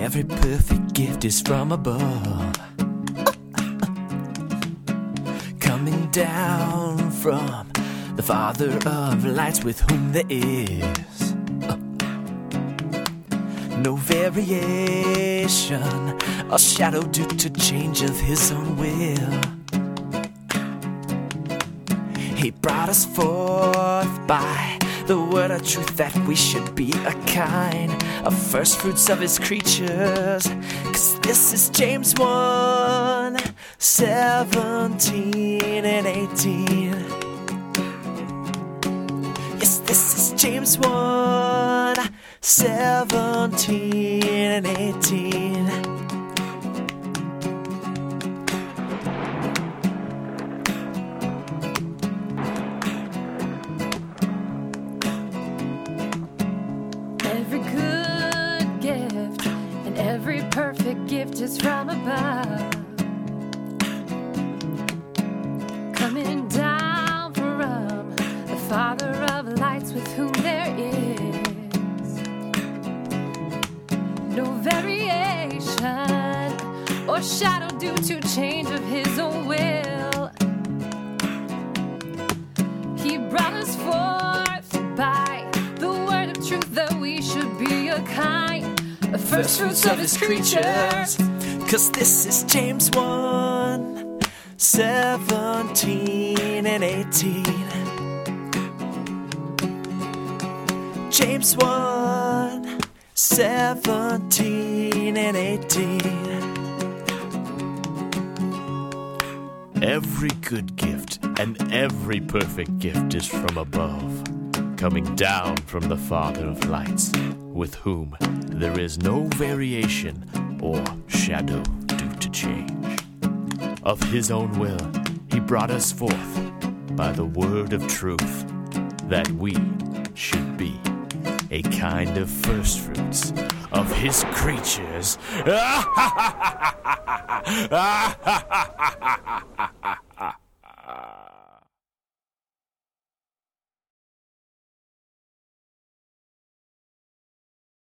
every perfect gift is from above, coming down from the Father of lights, with whom there is no variation or shadow due to change of his own will. He brought us forth by the word of truth, that we should be a kind of first fruits of his creatures. 'Cause this is James 1, 17 and 18. Yes, this is James 1, 17 and 18. Every good gift and every perfect gift is from above, coming down from the Father of lights, with whom there is no variation or shadow due to change of his own will. He brought us forth by the word of truth, that we should be a kind of first fruits of his creatures. 'Cause this is James 1, 17 and 18. James 1, 17 and 18. Every good gift and every perfect gift is from above, coming down from the Father of lights, with whom there is no variation or shadow due to change. Of his own will, he brought us forth by the word of truth, that we should be a kind of first fruits of his creatures.